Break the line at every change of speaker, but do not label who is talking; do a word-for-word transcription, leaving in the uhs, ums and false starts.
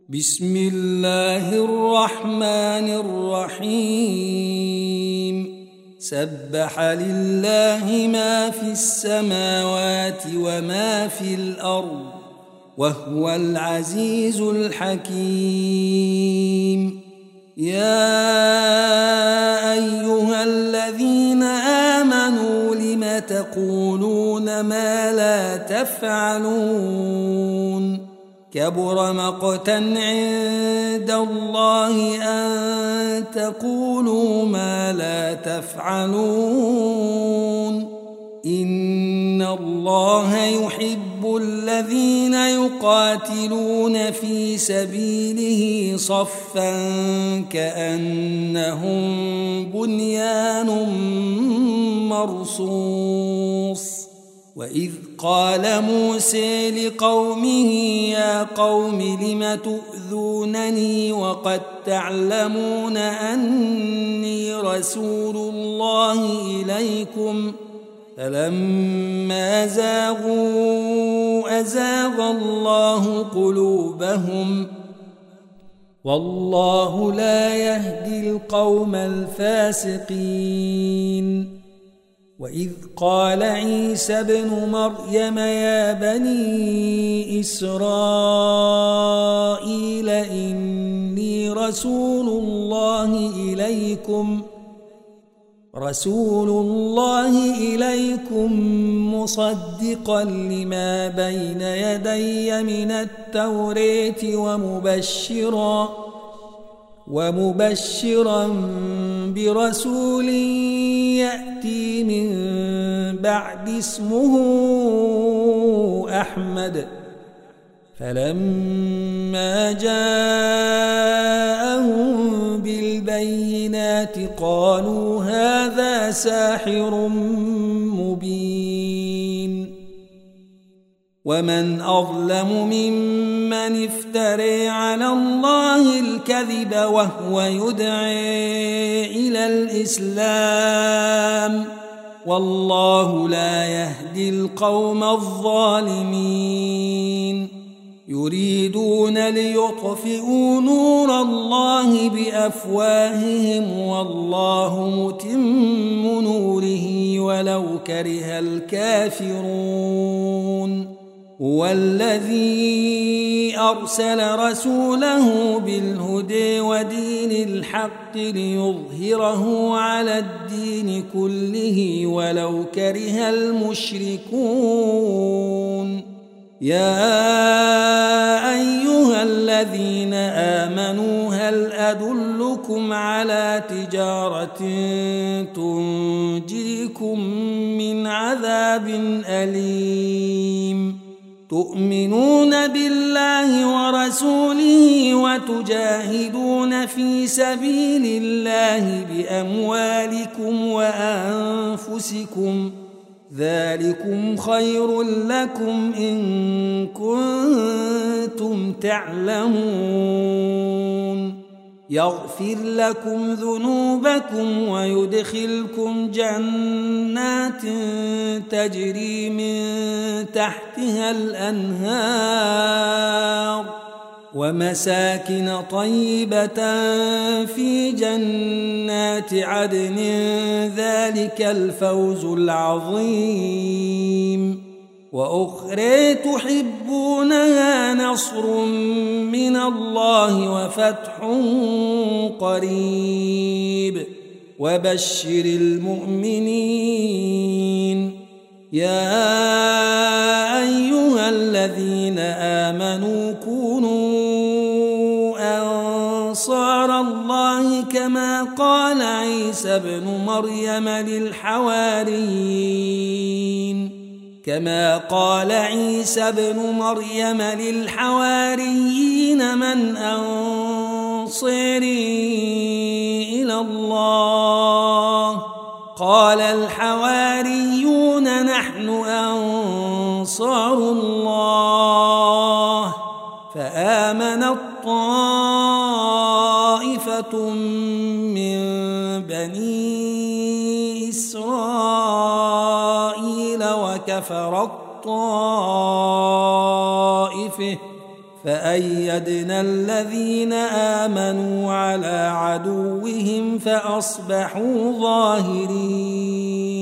بسم الله الرحمن الرحيم سبح لله ما في السماوات وما في الأرض وهو العزيز الحكيم. يا أيها الذين آمنوا لم تقولون ما لا تفعلون كبر مقتا عند الله أن تقولوا ما لا تفعلون. إن الله يحب الذين يقاتلون في سبيله صفا كأنهم بنيان مرصوص. وإذ قال موسى لقومه يا قوم لم تؤذونني وقد تعلمون أني رسول الله إليكم فلما زاغوا أزاغ الله قلوبهم والله لا يهدي القوم الفاسقين. وإذ قال عيسى ابن مريم يا بني إسرائيل إني رسول الله إليكم رسول الله إليكم مصدقا لما بين يدي من التوراة ومبشرا ومبشرا برسول يأتي من بعد اسمه أحمد. فلما جاءهم بالبينات قالوا هذا ساحر مبين. ومن أظلم ممن افترى على الله الكذب وهو يدعي إلى الإسلام والله لا يهدي القوم الظالمين. يريدون ليطفئوا نور الله بأفواههم والله متم نوره ولو كره الكافرون. هو الذي أرسل رسوله بالهدى ودين الحق ليظهره على الدين كله ولو كره المشركون. يا أيها الذين آمنوا هل أدلكم على تجارة تنجيكم من عذاب أليم تؤمنون بالله ورسوله وتجاهدون في سبيل الله بأموالكم وأنفسكم ذلكم خير لكم إن كنتم تعلمون. يغفر لكم ذنوبكم ويدخلكم جنات تجري من تحتها الأنهار ومساكن طيبة في جنات عدن ذلك الفوز العظيم. وأخرى تحبونها نصر من الله وفتح قريب وبشر المؤمنين. يا أيها الذين آمنوا كونوا أنصار الله كما قال عيسى ابن مريم للحواريين كما قال عيسى ابن مريم للحواريين من أنصاري إلى الله قال الحواريون نحن أنصار الله. فآمنت طائفة من بني إسرائيل وكفرت طائفة فأيدنا الذين آمنوا على عدوهم فأصبحوا ظاهرين.